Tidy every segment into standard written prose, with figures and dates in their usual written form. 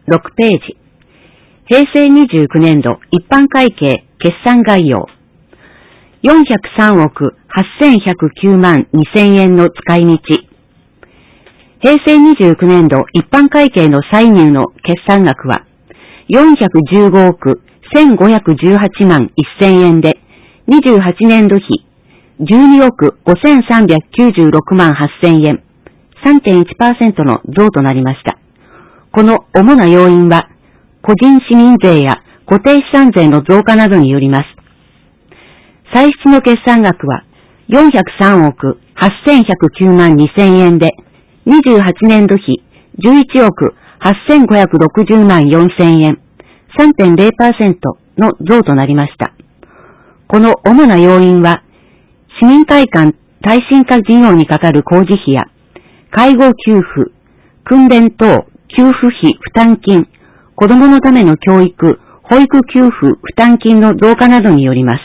6ページ。平成29年度一般会計決算概要。403億8109万2000円の使い道。平成29年度一般会計の歳入の決算額は415億1518万1000円で、28年度比12億5396万8000円、3.1% の増となりました。この主な要因は、個人市民税や固定資産税の増加などによります。歳出の決算額は403億8109万2000円で、28年度比11億8560万4000円、3.0% の増となりました。この主な要因は、市民会館耐震化事業にかかる工事費や、介護給付、訓練等給付費負担金、子どものための教育、保育給付負担金の増加などによります。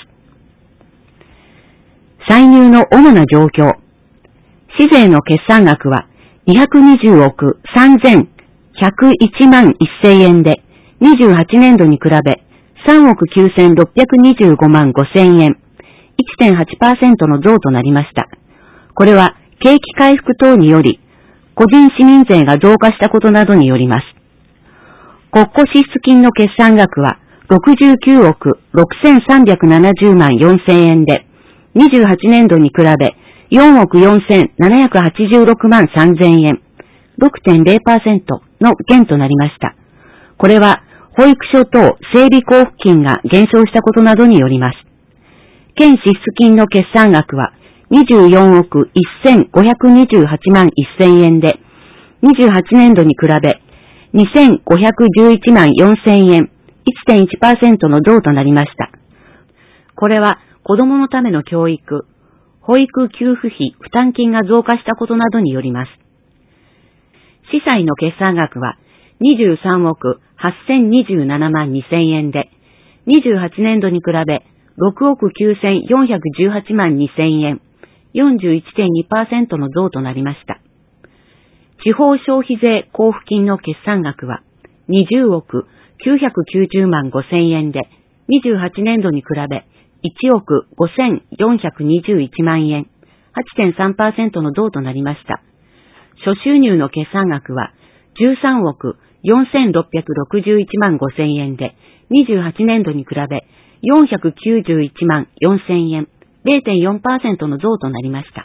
歳入の主な状況。市税の決算額は220億3101万1000円で、28年度に比べ3億9625万5000円、1.8% の増となりました。これは景気回復等により、個人市民税が増加したことなどによります。国庫支出金の決算額は69億6370万4000円で、28年度に比べ4億4786万3000円、6.0% の減となりました。これは保育所等整備交付金が減少したことなどによります。県支出金の決算額は24億1528万1000円で、28年度に比べ2511万4000円、1.1% の増となりました。これは子どものための教育、保育給付費負担金が増加したことなどによります。司祭の決算額は23億8027万2000円で、28年度に比べ6億9418万2000円、41.2% の増となりました。地方消費税交付金の決算額は20億990万5000円で、28年度に比べ1億5421万円、8.3% の増となりました。諸収入の決算額は13億4661万5000円で、28年度に比べ491万4000円、0.4% の増となりました。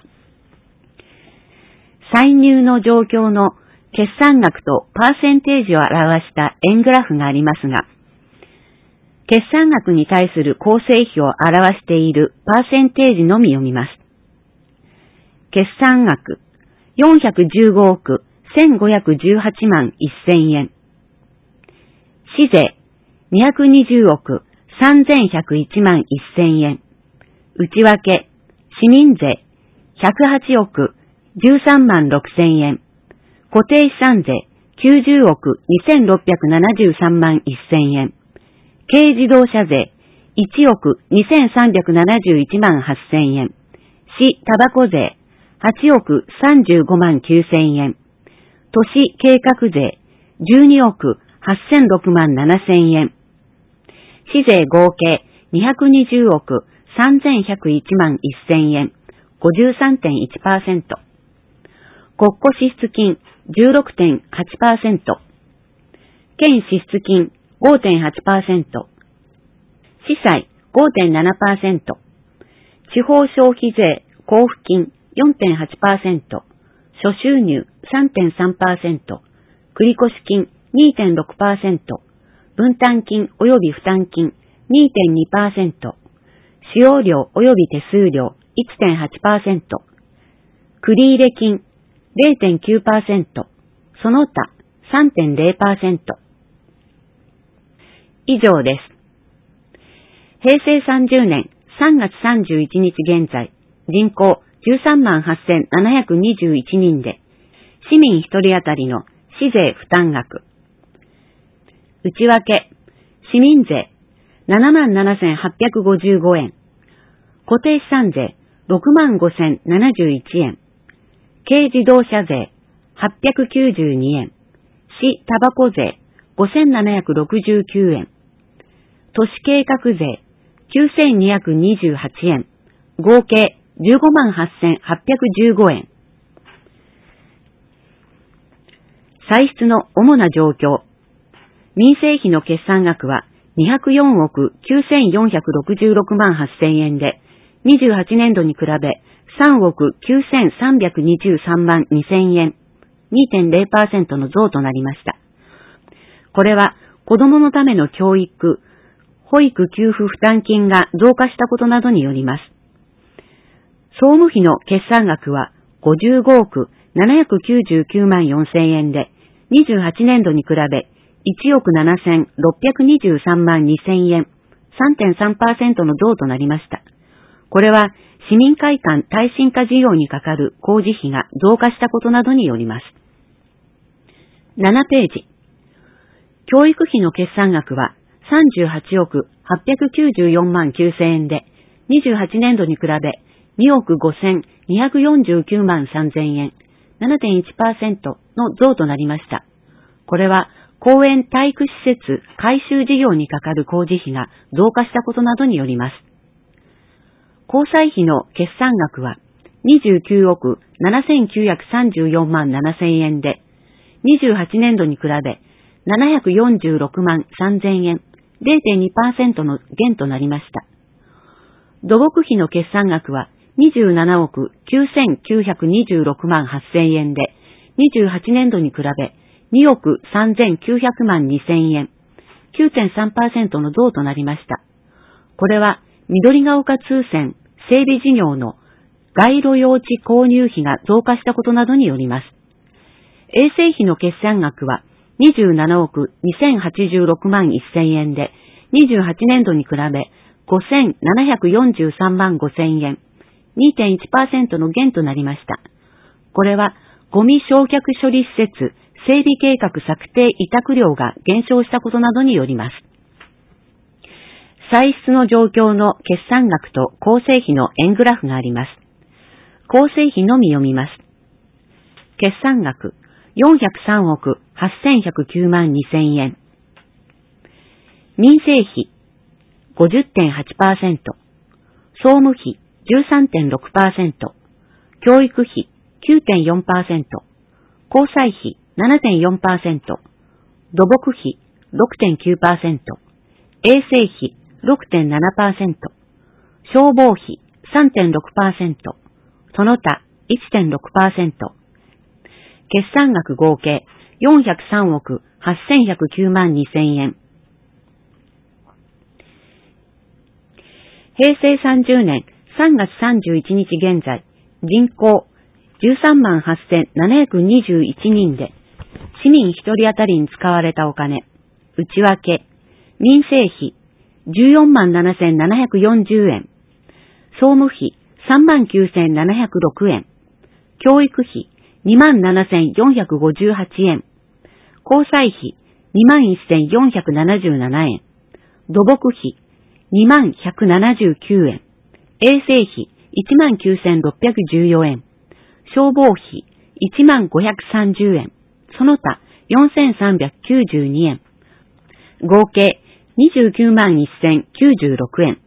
歳入の状況の決算額とパーセンテージを表した円グラフがありますが、決算額に対する構成比を表しているパーセンテージのみ読みます。決算額415億1518万1000円。市税220億3101万1000円。内訳市民税108億13万6000円。固定資産税90億2673万1000円。軽自動車税1億2371万8000円。市タバコ税8億35万9000円。都市計画税12億8006万7000円。市税合計220億3101万1000円。53.1%。国庫支出金 16.8%。県支出金 5.8%。司祭 5.7%。地方消費税交付金 4.8%。諸収入 3.3%。繰越金 2.6%。分担金及び負担金 2.2%。使用料及び手数料 1.8%。繰入金 0.9%。その他 3.0%。以上です。平成30年3月31日現在、人口13万8721人で、市民1人当たりの市税負担額。内訳、市民税77,855円。固定資産税65,071円。軽自動車税892円。市タバコ税 5769円。都市計画税9228円。合計158,815円。歳出の主な状況。民生費の決算額は204億9466万8000円で、28年度に比べ3億9323万2000円、2.0% の増となりました。これは子どものための教育、保育給付負担金が増加したことなどによります。総務費の決算額は55億799万4000円で、28年度に比べ1億7623万2000円、3.3% の増となりました。これは市民会館耐震化事業にかかる工事費が増加したことなどによります。7ページ。教育費の決算額は38億894万9000円で、28年度に比べ2億5249万3000円、7.1% の増となりました。これは公園体育施設改修事業にかかる工事費が増加したことなどによります。交際費の決算額は29億7934万7000円で、28年度に比べ746万3000円、0.2% の減となりました。土木費の決算額は27億9926万8000円で、28年度に比べ2億3900万2000円、9.3% の増となりました。これは緑が丘通線整備事業の街路用地購入費が増加したことなどによります。衛生費の決算額は27億2086万1000円で、28年度に比べ5743万5000円、2.1% の減となりました。これはゴミ焼却処理施設整備計画策定委託料が減少したことなどによります。歳出の状況の決算額と構成費の円グラフがあります。構成費のみ読みます。決算額403億8109万2000円。民生費 50.8%、総務費 13.6%、教育費 9.4%、交際費 7.4%、土木費 6.9%、衛生費 6.7%、消防費 3.6%、その他 1.6%、決算額合計403億8109万2000円。平成30年3月31日現在、人口13万8721人で、市民1人当たりに使われたお金、内訳、民生費14万7740円、総務費3万9706円、教育費2万7458円、交際費2万1477円、土木費2万179円、衛生費1万9614円、消防費1万530円、その他4392円、合計29万1096円。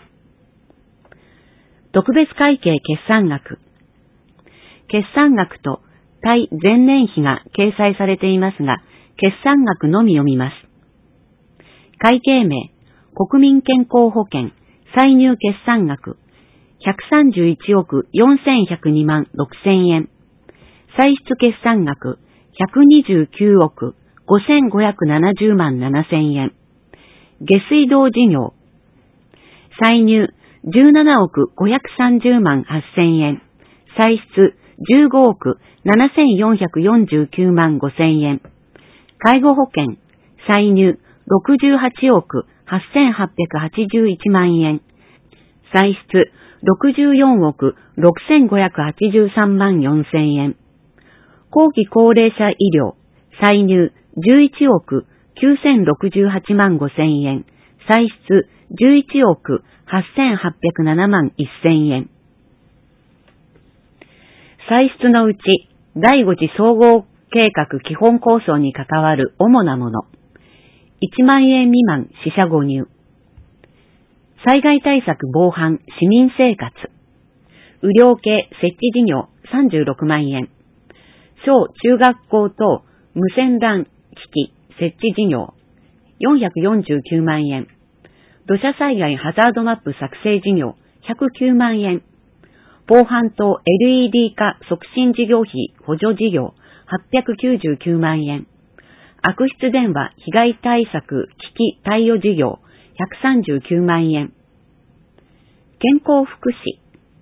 特別会計決算額。決算額と対前年比が掲載されていますが、決算額のみ読みます。会計名、国民健康保険歳入決算額131億4102万6000円。歳出決算額129億5570万7000円。下水道事業歳入17億530万8000円。歳出15億7449万5000円。介護保険歳入68億8881万円。歳出64億6583万4000円。後期高齢者医療歳入11億9068万5000円。歳出11億8807万1000円。歳出のうち第5次総合計画基本構想に関わる主なもの。 1万円未満四捨五入。災害対策防犯市民生活。雨量計設置事業36万円。小中学校等無線 LAN 機器設置事業449万円。土砂災害ハザードマップ作成事業109万円。防犯と LED 化促進事業費補助事業899万円。悪質電話被害対策機器対応事業139万円。健康福祉。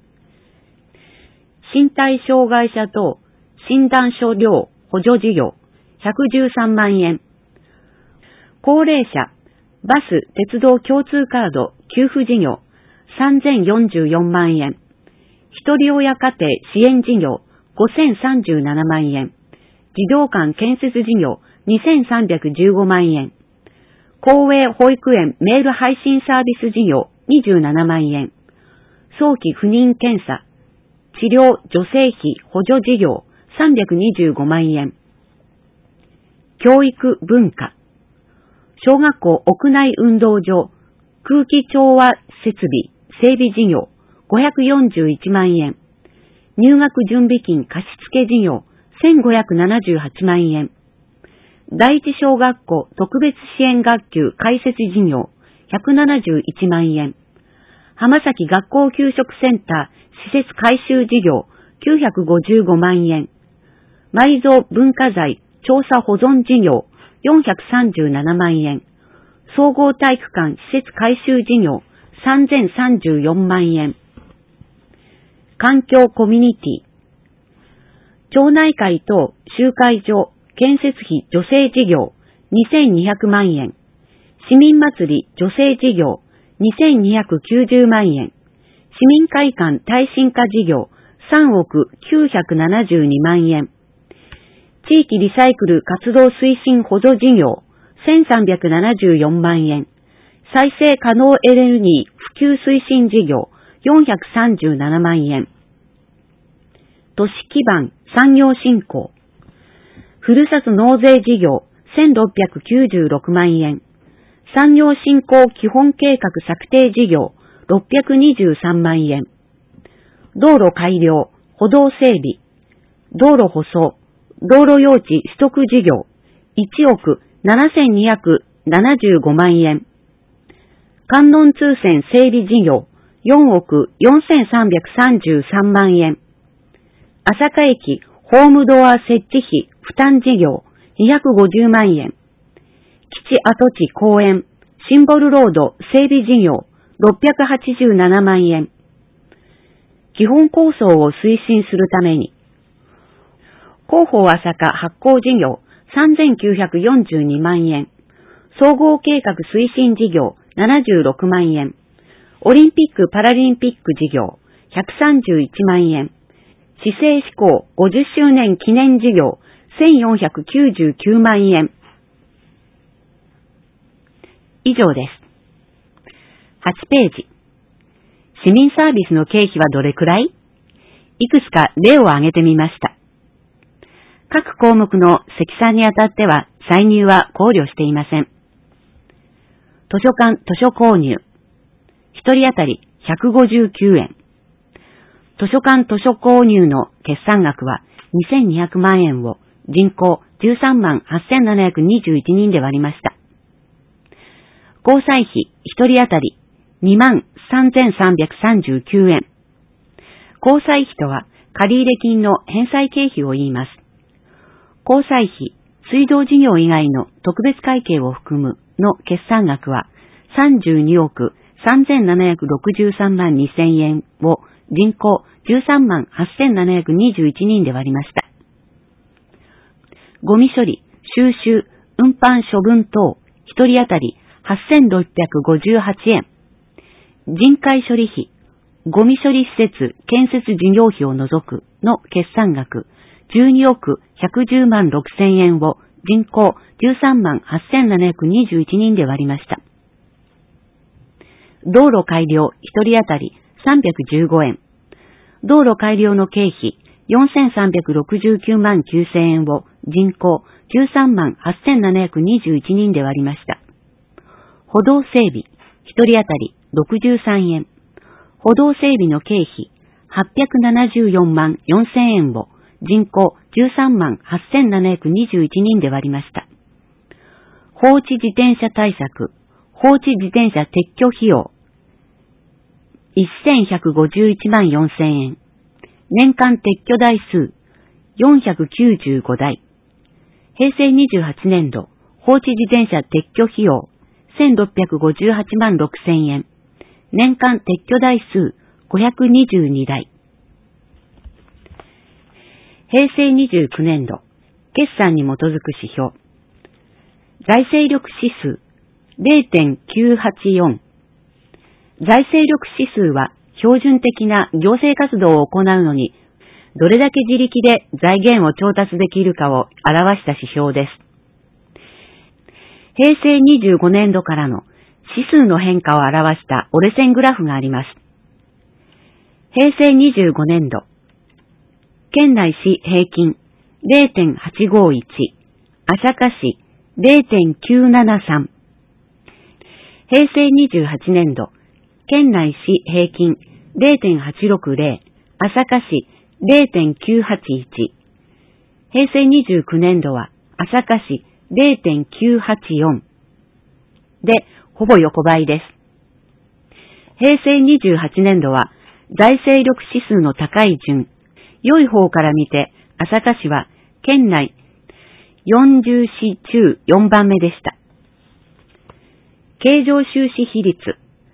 身体障害者等診断書料補助事業113万円。高齢者バス鉄道共通カード給付事業3044万円。一人親家庭支援事業5037万円。児童館建設事業2315万円。公営保育園メール配信サービス事業27万円。早期不妊検査、治療助成費補助事業325万円。教育文化。小学校屋内運動場、空気調和設備整備事業541万円。入学準備金貸付事業1578万円。第一小学校特別支援学級開設事業171万円。浜崎学校給食センター施設改修事業955万円。埋蔵文化財調査保存事業437万円。総合体育館施設改修事業3034万円。環境コミュニティ。町内会等集会場建設費助成事業2200万円。市民祭り助成事業2290万円。市民会館耐震化事業3億972万円。地域リサイクル活動推進補助事業1374万円。再生可能エネルギー普及推進事業437万円。都市基盤産業振興。ふるさと納税事業1696万円。産業振興基本計画策定事業623万円。道路改良、歩道整備、道路舗装、道路用地取得事業1億7275万円。観音通線整備事業4億4333万円。朝霞駅ホームドア設置費負担事業250万円。基地跡地公園、シンボルロード整備事業687万円。基本構想を推進するために、広報朝霞発行事業3942万円。総合計画推進事業76万円。オリンピック・パラリンピック事業131万円。市政施行50周年記念事業1499万円。以上です。8ページ。市民サービスの経費はどれくらい？いくつか例を挙げてみました。各項目の積算にあたっては歳入は考慮していません。図書館図書購入。1人当たり159円。図書館図書購入の決算額は2200万円を人口13万8721人で割りました。交際費1人当たり2万3339円。交際費とは借入金の返済経費を言います。交際費、水道事業以外の特別会計を含むの決算額は32億3763万2000円を人口13万8721人で割りました。ゴミ処理、収集、運搬処分等、1人当たり8658円。人海処理費、ゴミ処理施設建設事業費を除くの決算額12億110万6000円を人口13万8721人で割りました。道路改良1人当たり315円。道路改良の経費4369万9000円を人口13万8721人で割りました。 歩道整備、1人当たり63円。歩道整備の経費、874万4000円を人口13万8721人で割りました。放置自転車対策、放置自転車撤去費用、1151万4000円。年間撤去台数、495台。平成28年度、放置自転車撤去費用、1658万6000円。年間撤去台数、522台。平成29年度、決算に基づく指標。財政力指数、0.984。財政力指数は標準的な行政活動を行うのに、どれだけ自力で財源を調達できるかを表した指標です。平成25年度からの指数の変化を表した折れ線グラフがあります。平成25年度、県内市平均 0.851、朝霞市 0.973。平成28年度、県内市平均 0.860、朝霞市 0.981。平成29年度は朝霞市 0.984 でほぼ横ばいです。平成28年度は財政力指数の高い順、良い方から見て朝霞市は県内40市中4番目でした。経常収支比率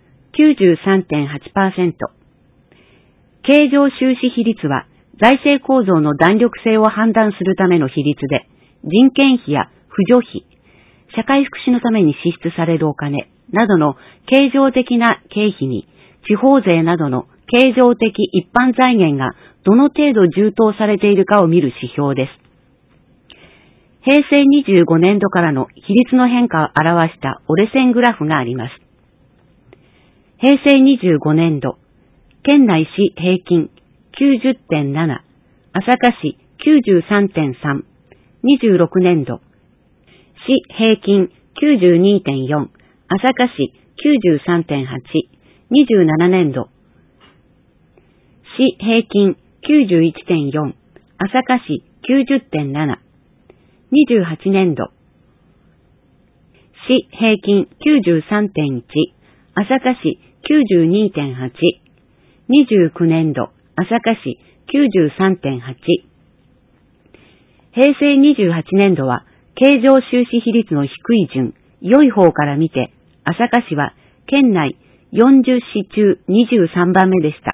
93.8%。経常収支比率は財政構造の弾力性を判断するための比率で、人件費や扶助費、社会福祉のために支出されるお金などの経常的な経費に、地方税などの経常的一般財源がどの程度充当されているかを見る指標です。平成25年度からの比率の変化を表した折れ線グラフがあります。平成25年度、県内市平均 90.7、朝霞市 93.3、26年度、市平均 92.4、朝霞市 93.8、27年度、市平均 91.4、朝霞市 90.7、28年度、市平均 93.1、朝霞市 92.8、29年度、朝霞市 93.8。平成28年度は、経常収支比率の低い順、良い方から見て、朝霞市は県内40市中23番目でした。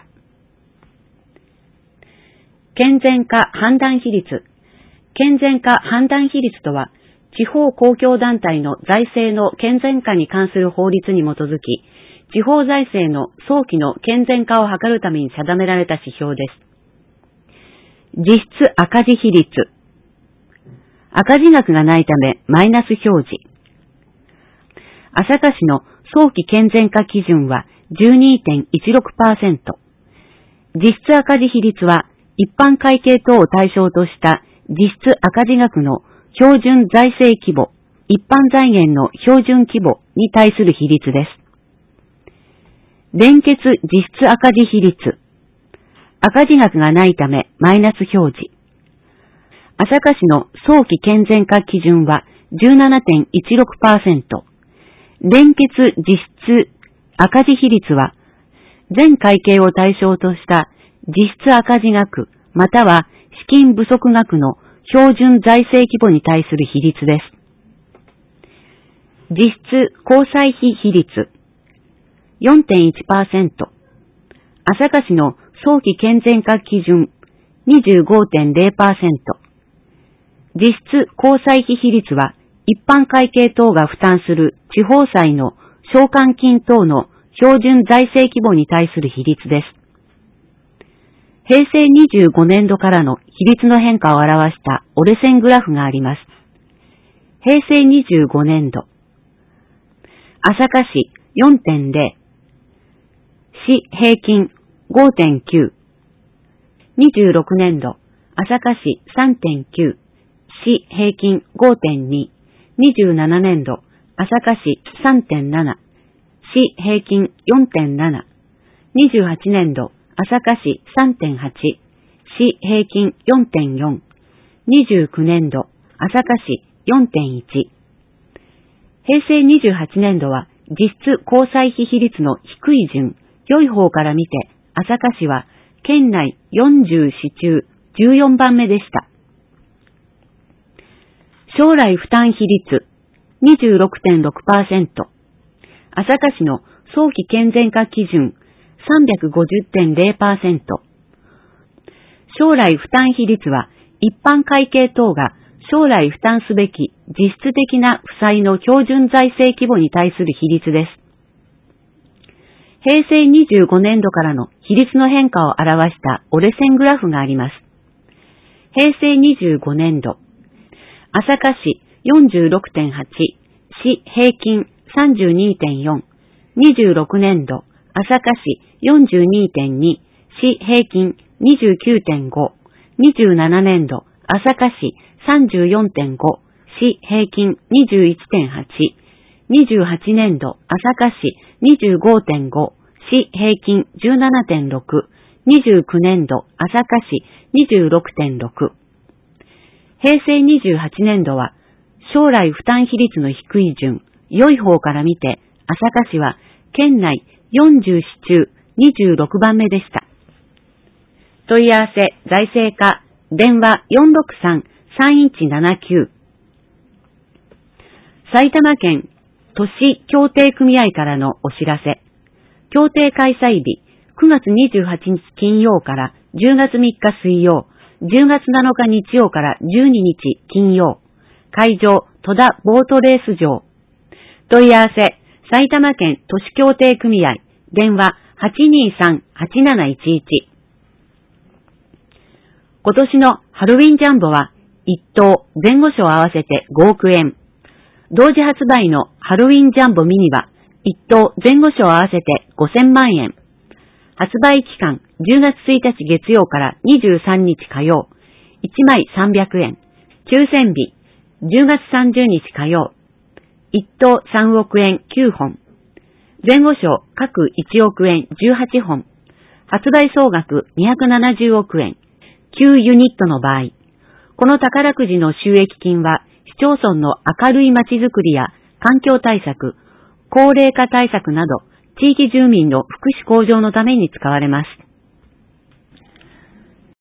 健全化判断比率。健全化判断比率とは、地方公共団体の財政の健全化に関する法律に基づき、地方財政の早期の健全化を図るために定められた指標です。実質赤字比率。赤字額がないためマイナス表示。朝霞市の早期健全化基準は 12.16%。実質赤字比率は一般会計等を対象とした実質赤字額の標準財政規模、一般財源の標準規模に対する比率です。連結実質赤字比率。赤字額がないためマイナス表示。朝霞市の早期健全化基準は 17.16%。連結実質赤字比率は全会計を対象とした実質赤字額または資金不足額の標準財政規模に対する比率です。実質交際費比率 4.1%。朝霞市の早期健全化基準 25.0%。実質交際費比率は一般会計等が負担する地方債の償還金等の標準財政規模に対する比率です。平成25年度からの比率の変化を表した折れ線グラフがあります。平成25年度、朝霞市 4.0、市平均 5.9、26年度、朝霞市 3.9、市平均 5.2、27年度、 朝霞市 3.7、市平均 4.7、28年度、朝霞市 3.8、市平均 4.4、29年度、朝霞市 4.1。平成28年度は実質交際費比率の低い順、良い方から見て、朝霞市は県内40市中14番目でした。将来負担比率 26.6%。朝霞市の早期健全化基準 350.0%。将来負担比率は一般会計等が将来負担すべき実質的な負債の標準財政規模に対する比率です。平成25年度からの比率の変化を表した折れ線グラフがあります。平成25年度、朝霞市 46.8、市平均 32.4、26年度、朝霞市 42.2、市平均 29.5、27年度、朝霞市 34.5、市平均 21.8、28年度、朝霞市 25.5、市平均 17.6、29年度、朝霞市 26.6。平成28年度は、将来負担比率の低い順、良い方から見て、朝霞市は県内40市中26番目でした。問い合わせ、財政課、電話 463-3179。埼玉県都市協定組合からのお知らせ。協定開催日、9月28日金曜から10月3日水曜、10月7日日曜から12日金曜。会場、戸田ボートレース場。問い合わせ、埼玉県都市協定組合、電話 823-8711。今年のハロウィンジャンボは、1等前後賞合わせて5億円。同時発売のハロウィンジャンボミニは、1等前後賞合わせて5000万円。発売期間、10月1日月曜から23日火曜。1枚300円。抽選日、10月30日火曜。1等3億円9本。前後賞各1億円18本。発売総額270億円。9ユニットの場合。この宝くじの収益金は、市町村の明るい街づくりや環境対策、高齢化対策など、地域住民の福祉向上のために使われます。